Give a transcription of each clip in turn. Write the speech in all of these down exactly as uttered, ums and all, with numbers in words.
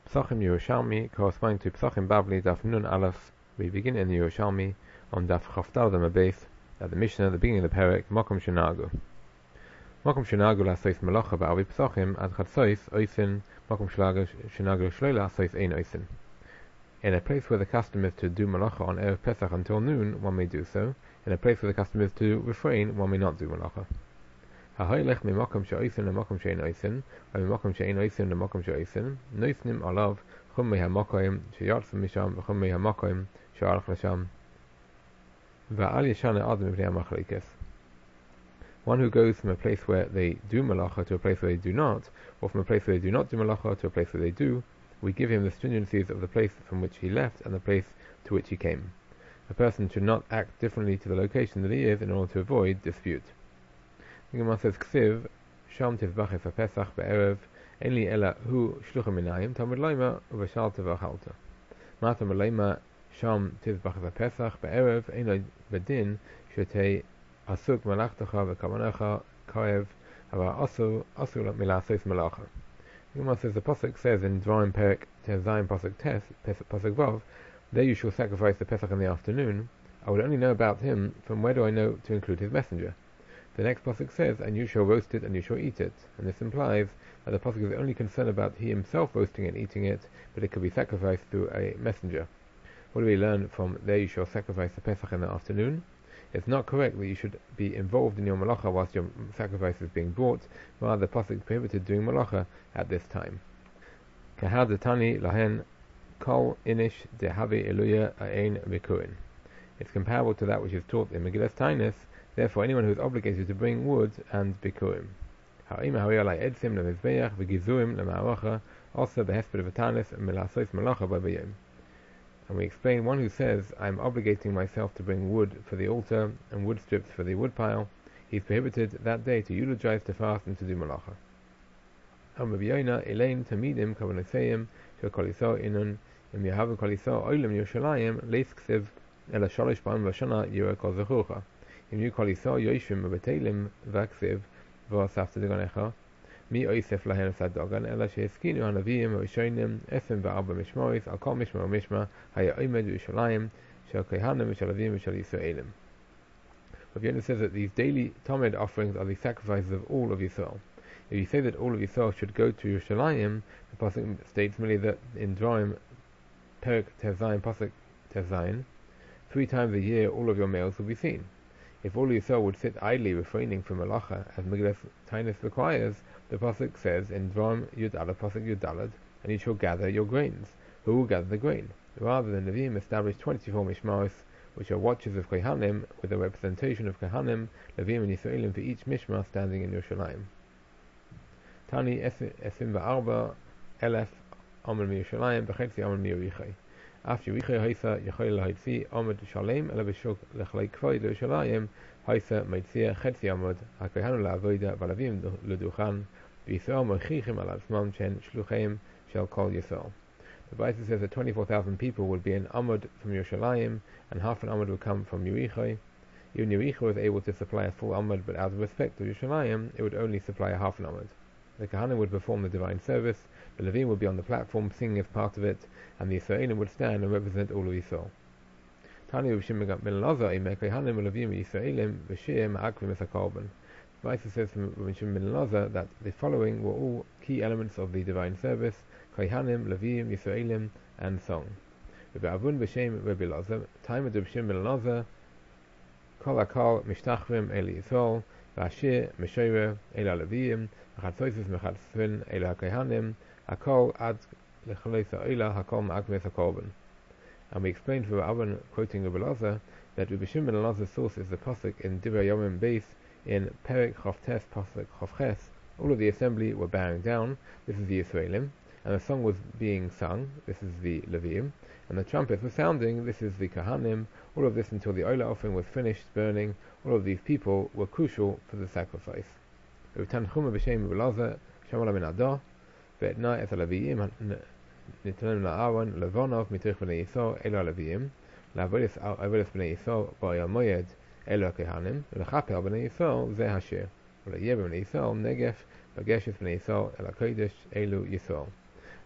Psachim Yerushalmi corresponding to Psachim Bavli Daf Nun Aleph. We begin in the Yerushalmi on Daf Chavdal Damabeith at the Mishnah at the beginning of the Perek Mokum Shenagu. Mokum Shenagu Lasois Malacha Ba'avi Psachim Ad Chatsois Oisin Mokum Shenagu Shloila Sois Ein Oisin. In a place where the custom is to do Malacha on Erev Pesach until noon, one may do so. In a place where the custom is to refrain, one may not do Malacha. Ha'hoylech mimakom she'oisin le'makom she'ein oisin, or mimakom she'ein oisin le'makom she'oisin, noisnim alav chum me'hamakoim she'yartzim misham v'chum me'hamakoim she'arach l'sham va'al yeshana adam mivnei ha'machlekes. One who goes from a place where they do malacha to a place where they do not, or from a place where they do not do malacha to a place where they do, we give him the stringencies of the place from which he left and the place to which he came. A person should not act differently to the location that he is in order to avoid dispute. The Gemara says, "Ksiv sham tizbach es Pesach be'erev ein li ela hu shlucha minayim tamud leima uvashal tevachalta." Mata meleima sham tizbach es Pesach be'erev ein li bedin shetei asuk malachtecha v'kavanecha kaev hava asu asu milasos malacha. The Gemara says the pasuk says in Dvarim Perek Tezayim pasuk Tes pasuk Vav, "There you shall sacrifice the Pesach in the afternoon." I would only know about him from where do I know to include his messenger? The next pasuk says, "And you shall roast it and you shall eat it," and this implies that the pasuk is only concerned about he himself roasting and eating it, but it could be sacrificed through a messenger. What do we learn from "there you shall sacrifice the Pesach in the afternoon"? It's not correct that you should be involved in your malacha whilst your sacrifice is being brought. Rather, the pasuk prohibited doing malacha at this time. Kahadatani lahen kol inish dehavi eluya ain bikurin. It's comparable to that which is taught in Megillas Tainis. Therefore, anyone who is obligated to bring wood and bikurim. Ha'im ha'oyalai edzim lemizbeach v'gizuim lema'aracha also behesped v'tanis milasos malacha b'bayim. And we explain one who says, "I am obligating myself to bring wood for the altar and wood strips for the woodpile," he is prohibited that day to eulogize, to fast, and to do malacha. Am Rabbi Yonah elain tamidim kavanoseim shel koliso inun im yahavu koliso oilam Yerushalayim leis ksiv ela shalosh ba'im v'shana yireh kol zechucha. Im yu koliso yoshim betelim v'aksiv v'asafta deganecha mi oisef lahen sadogan ela she'eskinu hanavim v'rishonim esem v'arba mishmoris al kol mishma v'mishma haya oimed Yerushalayim shel kehanim v'shel avim v'shel Yisraelim. Rabbi Yonah says that these daily Tamid offerings are the sacrifices of all of Yisrael. If you say that all of Yisrael should go to Yerushalayim, the pasuk states merely that in Dvarim Perek Tezayim pasuk Tezayim, three times a year all of your males will be seen. If all Yisrael would sit idly refraining from malacha, as Megillas Tainis requires, the pasuk says in Dvarim Yud Aleph pasuk Yud Daled, "And you shall gather your grains." Who will gather the grain? Rather, the Nevi'im established twenty-four mishmaros, which are watches of Kohanim, with a representation of Kohanim, Levim, and Yisraelim for each mishmar standing in Yerushalayim. Tani esim va'arba elef amud miyushalayim v'chetzi amud miyurichai. After Yerichai haisa yachol lahitzi amud shalem ela b'shuk lechlei kvoid Yerushalayim haisa meitzia chetzi amud hakohanu la'avoda v'lavim l'duchan v'Yisrael mochichim al atzmam chen shlucheim shel kol Yisrael. The Bible says that twenty-four thousand people would be an amud from Yerushalayim, and half an amud would come from Yerichai. Even Yerichai was able to supply a full amud, but out of respect to Yerushalayim, it would only supply a half an amud. The Kohanim would perform the divine service, the Levim would be on the platform singing as part of it, and the Yisraelim would stand and represent all of Yisrael. Tani Rishim ben Elazar imek Kohanim Levim Yisraelim v'shir ma'akvim es hakorban. The Bible says from Rishim ben Elazar that the following were all key elements of the divine service: Kohanim, Levim, Yisraelim, and song. Rabbi Avun b'shem Rabbi Elazar, time of Rishim ben Elazar, kol hakol mishtachrim el Yisrael, v'ashir meshorer el Levim, v'chatzoisus mechatzvin el haKohanim, hakol ad lechalei sa'ila hakol ma'akves hakorban. And we explained for Rabbi Avun, quoting Rabbi Elazar, that Rabbi Shimon ben Elazar's source is the pasuk in Divrei Yomim Beis in Perek Chavtes pasuk Chavches. All of the assembly were bowing down. This is the Yisraelim, and the song was being sung. This is the Levim, and the trumpets were sounding. This is the Kohanim. All of this until the Olah offering was finished burning. All of these people were crucial for the sacrifice. Tanchuma b'shem Elazar shamala min adah ve'etna et haLevim nitnem la'Aaron levonov mitoch bnei Yisrael elu haLevim la'avodas avodas bnei Yisrael ba'yom moed elu haKohanim v'lechaper bnei Yisrael zeh hasher v'leyeh bnei Yisrael negef b'geshes bnei Yisrael el hakodesh elu Yisrael.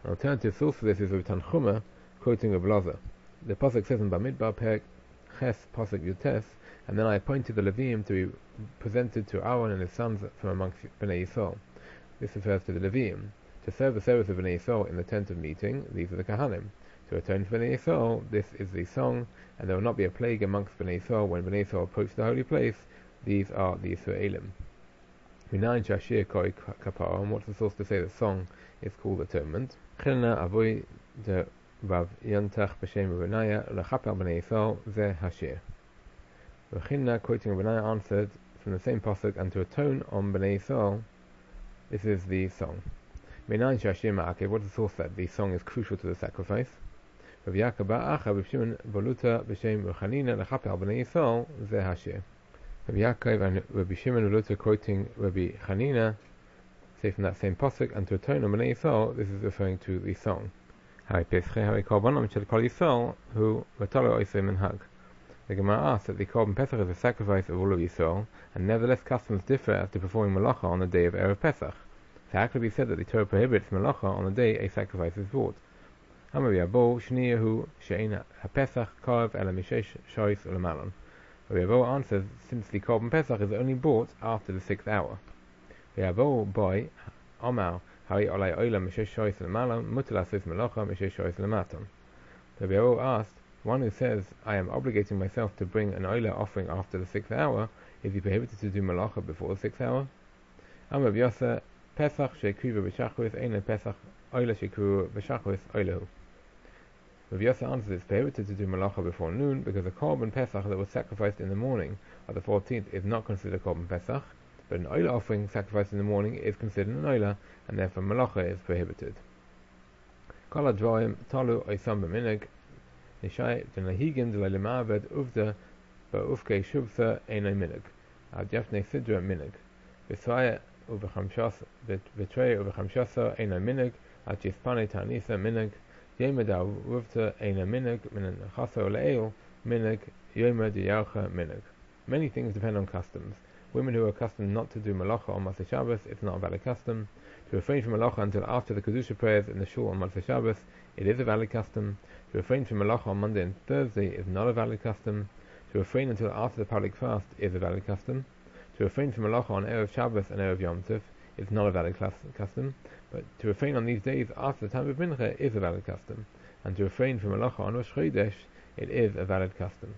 An alternative source for this is Rav Tanchuma quoting Rav Elazar. The pasuk says in Bamidbar Perek Ches pasuk Yutes, and then I appointed the Leviim to be presented to Aaron and his sons from amongst Bnei Yisrael. This refers to the Leviim. To serve the service of Bnei Yisrael in the tent of meeting, these are the Kahanim. To atone for Bnei Yisrael, this is the song, and there will not be a plague amongst Bnei Yisrael when Bnei Yisrael approach the holy place. These are the Yisraelim. Minayin Shashir Koi Kapara, and what's the source to say the song is called atonement? Chilna Avoy de Rav Yantach B'Shem Rabbanaya L'Chapel Bnei Yisrael Ze Hashir. Rechina, quoting Rabbanaya, answered from the same pasuk, and to atone on Bnei Yisrael, this is the song. Minayin Shashir Ma'akev, what's the source that the song is crucial to the sacrifice? Rav Yaakov Ba'acha Rav Shimon Voluta B'Shem Rechanina L'Chapel Bnei Yisrael Ze Hashir. Rabbi Yaakov and Rabbi Shimon Voluta quoting Rabbi Chanina say from that same pasuk, and to atone on Bnei Yisrael, this is referring to the song. Hari Pesche Hari Korbanom Shel Kol Yisrael Hu Vatalo Oisei Minhag. The Gemara asks that the Korban Pesach is a sacrifice of all of Yisrael, and nevertheless customs differ as to performing Malacha on the day of Erev Pesach. So how could it be said that the Torah prohibits Malacha on the day a sacrifice is brought? Amar Yabo Shniyahu She'in HaPesach Kav Ela Mishesh Shois Ulamalon. Rabbi answers, since the Korban Pesach is only brought after the sixth hour. Rabbi boy Omar Hari Olay Oila Mishesh Shois Ulamalon Mutal Asis Malacha Mishesh Shois Ulamaton. Rabbi asked, one who says, I am obligating myself to bring an Oila offering after the sixth hour, is he prohibited to do Malacha before the sixth hour? Amar Rabbi Yosef Pesach She'kriva B'Shachris Ein Pesach Oila She'kriva B'Shachris Oilahu. Rabbi Yosef answers, it's prohibited to do Malacha before noon because the Korban Pesach that was sacrificed in the morning of the fourteenth is not considered Korban Pesach, but an Oila offering sacrificed in the morning is considered an Oila, and therefore Malacha is prohibited. Kol HaDvarim Talu Oisam B'Minig Nishai D'Nahigim D'Lai L'Ma'aved Uvda Ba'ufkei Shubtha Einay Minig Ad Yafnei Sidra Minig V'Sraya Uv'Chamshasa V'Trei Uv'Chamshasa Einay Minig Ad Yispane Ta'anisa Minig Yemada Wuvta Eina Minig Minan Chaso Le'el Minig Yema Diyarcha Minig. Many things depend on customs. Women who are accustomed not to do Malacha on Motzei Shabbos, it's not a valid custom. To refrain from Malacha until after the Kedusha prayers in the shul on Motzei Shabbos, it is a valid custom. To refrain from Malacha on Monday and Thursday is not a valid custom. To refrain until after the public fast is a valid custom. To refrain from Malacha on Erev Shabbos and Erev Yom Tov is not a valid custom, but to refrain on these days after the time of Mincha is a valid custom, and to refrain from Malacha on Rosh Chodesh, it is a valid custom.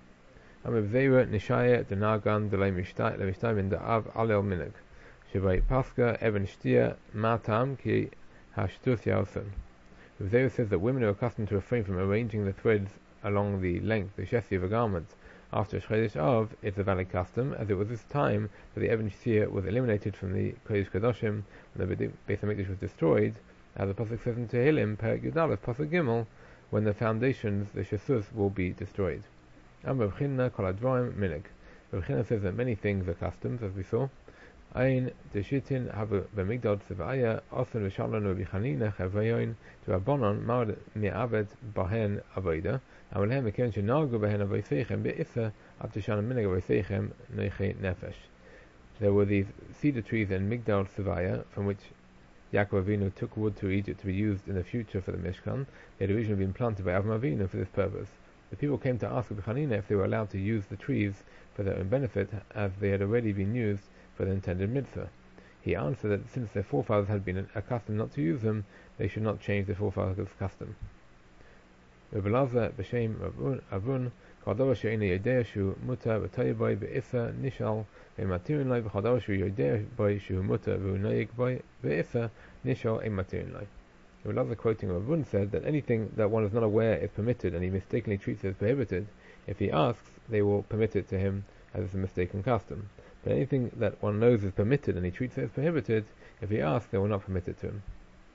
Amar Zera Nishaya Denagan Delay Mishtai Lemishtai Min Da'av Alel Minig Shavai Pascha Even Shtia Matam Ki Hashtus Yaosan. Zera says that women are accustomed to refrain from arranging the threads along the length, the chessi of a garment, after Chodesh Av, it's a valid custom, as it was this time that the Even Shtia was eliminated from the Kodesh Kedoshim when the Beis HaMikdash was destroyed, as the pasuk says in Tehillim, Perek Yudalef, pasuk Gimel, when the foundations, the Shesus, will be destroyed. Amar Rav Chinna Kol HaDvarim Minig. Rav Chinna says that many things are customs, as we saw. Ein Deshitin Havu B'Migdal Tzivaya Osen V'Shalon Rabbi Chanina Chavayon to Rabbanon Ma'od Mi'aved Bahen Avoida Amalhem Mekon Shenagu Bahen Avoiseichem Be'issa After Shalom Minig Avoiseichem Noiche Nefesh. There were these cedar trees in Migdal Tzivaya from which Yaakov Avinu took wood to Egypt to be used in the future for the Mishkan. They had originally been planted by Avram Avinu for this purpose. The people came to ask Rabbi Chanina if they were allowed to use the trees for their own benefit, as they had already been used for the intended mitzvah. He answered that since their forefathers had been accustomed not to use them, they should not change their forefathers' custom. Rabbi Elazar b'shem Avun Chadavar she'ena yodea shu muta v'toy boy be'issa nishal ve'matirin loy v'chadavar shu yodea boy shu muta v'unayik boy be'issa nishal e'matirin loy. Rabbi Elazar, quoting Avun, said that anything that one is not aware is permitted and he mistakenly treats it as prohibited, if he asks, they will permit it to him as it's a mistaken custom. But anything that one knows is permitted and he treats it as prohibited, if he asks, they will not permit it to him.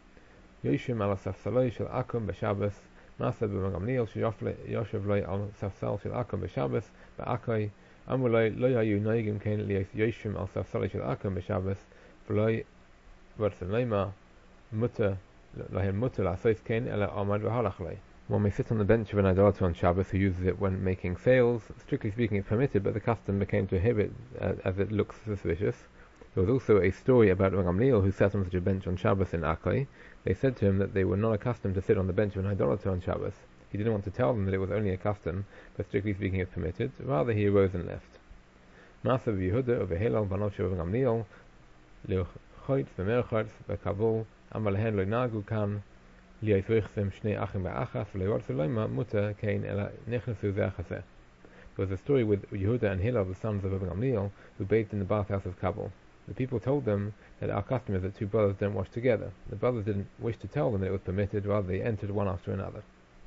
Yoshim ala safsaloi shel akum b'Shabbos Masa b'Gamliel sheyoshev loy al safsal shel akum b'Shabbos ba'akoi amru loy lo hayu noigim ken lios yoshim al safsaloi shel akum b'Shabbos v'loy v'rtzim leima mutter lahem mutter la'asos ken ela amad v'halach loy. One may sit on the bench of an idolater on Shabbos who uses it when making sales. Strictly speaking, it's permitted, but the custom became to prohibit uh, as it looks suspicious. There was also a story about Rav Gamliel who sat on such a bench on Shabbos in Akoi. They said to him that they were not accustomed to sit on the bench of an idolater on Shabbos. He didn't want to tell them that it was only a custom, but strictly speaking it's permitted. Rather, he arose and left. Ma'asav Yehuda of Hillel banov shel Gamliel leuchotz v'merchotz v'kavul amal lehen lo nagu kan liyaitvichzem shnei achim ba'achas v'leyortzu loima muta kein ela nechnesu zeh chaseh. There was a story with Yehuda and Hillel, the sons of Rabbi Gamliel, who bathed in the bathhouse of Kabul. The people told them that our custom is that two brothers don't wash together. The brothers didn't wish to tell them that it was permitted, rather they entered one after another.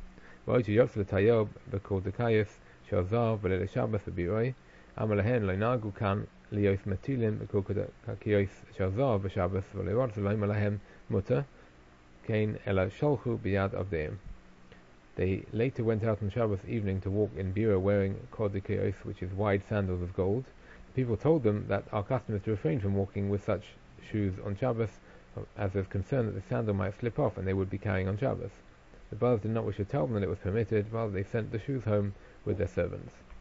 Amalahen loinagu kan lios matilim kakiyos shazar b'Shabbos v'leirod v'loim alahem muta kain ela shalchu biyad avdeim. They later went out on Shabbos evening to walk in Bira wearing kodikiyos, which is wide sandals of gold. The people told them that our custom is to refrain from walking with such shoes on Shabbos, as there's concern that the sandal might slip off and they would be carrying on Shabbos. The brothers did not wish to tell them that it was permitted, rather they sent the shoes home with their servants.